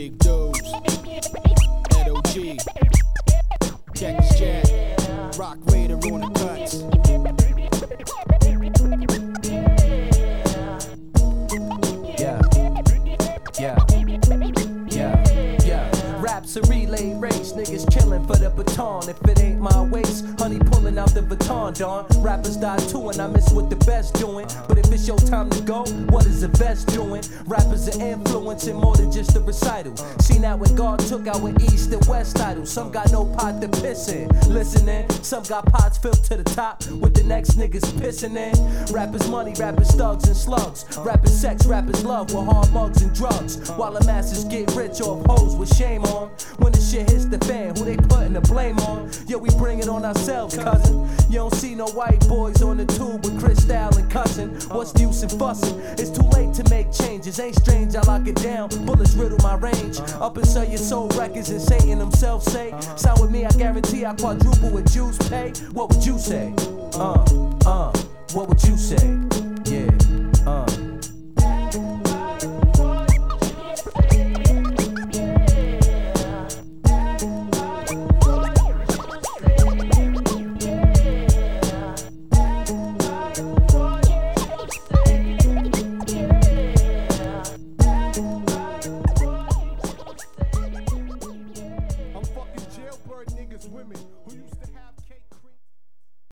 Big dudes, LOG, Cactus Jack, Rock Raider on the cuts. Raps a relay race, niggas chillin' for the baton. If it ain't my waist, honey pulling out the baton, dawn. Rappers die too, and I miss what the best doing. But if it's your time to go, what is the best doing? Rappers are influencing more than just a recital. Seen that when God took our East and West titles. Some got no pot to piss in, listening. Some got pots filled to the top with the next niggas pissing in. Rappers money, rappers thugs and slugs. Rappers sex, rappers love with hard mugs and drugs. While the masses get rich off hoes with shame on. When the shit hits the fan, who they putting the blame on? Yo, we bring it on ourselves, cousin. You don't see no white boys on the tube with Cristal and cussing. What's the use in fussing? It's too late to make changes. Ain't strange, I lock it down. Bullets riddle my range. Up and sell your soul records and Satan himself say. Sign with me, I guarantee I quadruple what Jews pay. What would you say? What would you say? Yeah.